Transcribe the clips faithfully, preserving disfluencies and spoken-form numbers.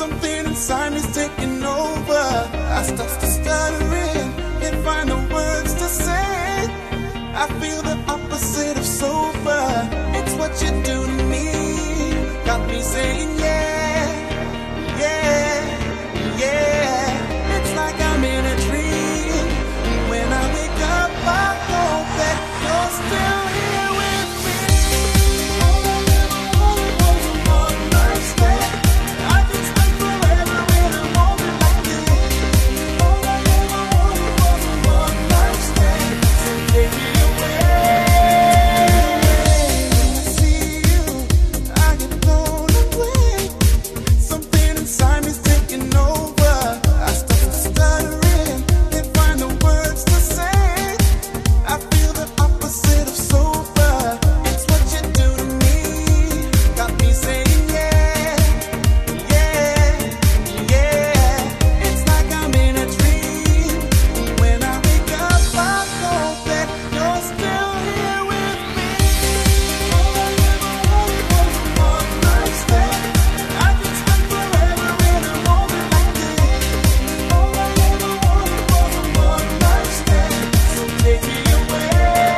Something inside me's taking over. I start to stuttering, can't find the words to say. I feel the opposite of sober. It's what you do to me. Got me saying yeah, yeah, yeah. It's like I'm in a dream. When I wake up, I hope that you're still here with me. All I ever wanted was a one night stand. I can spend forever in a moment like this. All I ever wanted was a one night stand. So take me away. When I see you, I get blown away. Something inside me's taking over. I start stuttering, can't find the words to say. I feel the opposite of sober. It's what you do to me. Got me saying yeah, yeah, yeah. It's like I'm in a dream. When I wake up, I hope that you're still here with me. All I ever wanted was a one night stand. I can spend forever in a moment like this. All I ever wanted was a one night stand. So take me away.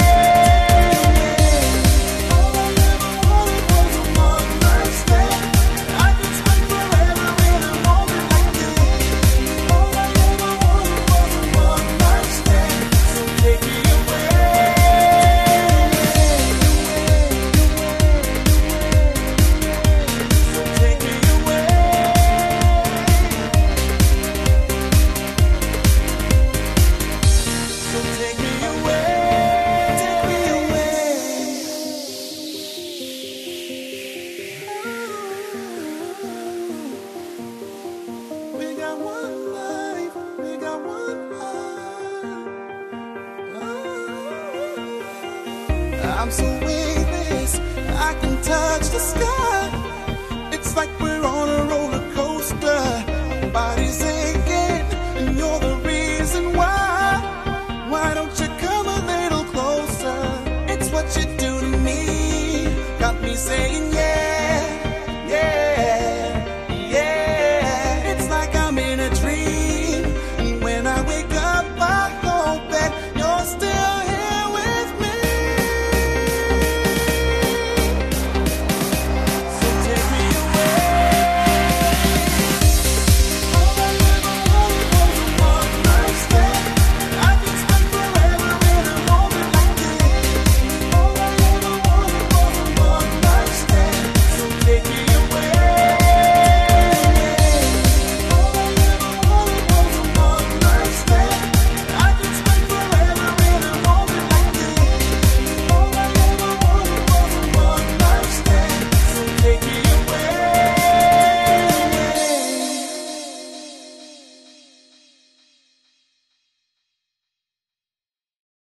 All I ever wanted was a one night stand. I can spend forever in a moment like this. All I ever wanted was a one night stand. So take me away. So take me away. So take me away. Take me away. We got one life, we got one heart. I'm so weightless, I can touch the sky. It's like we're on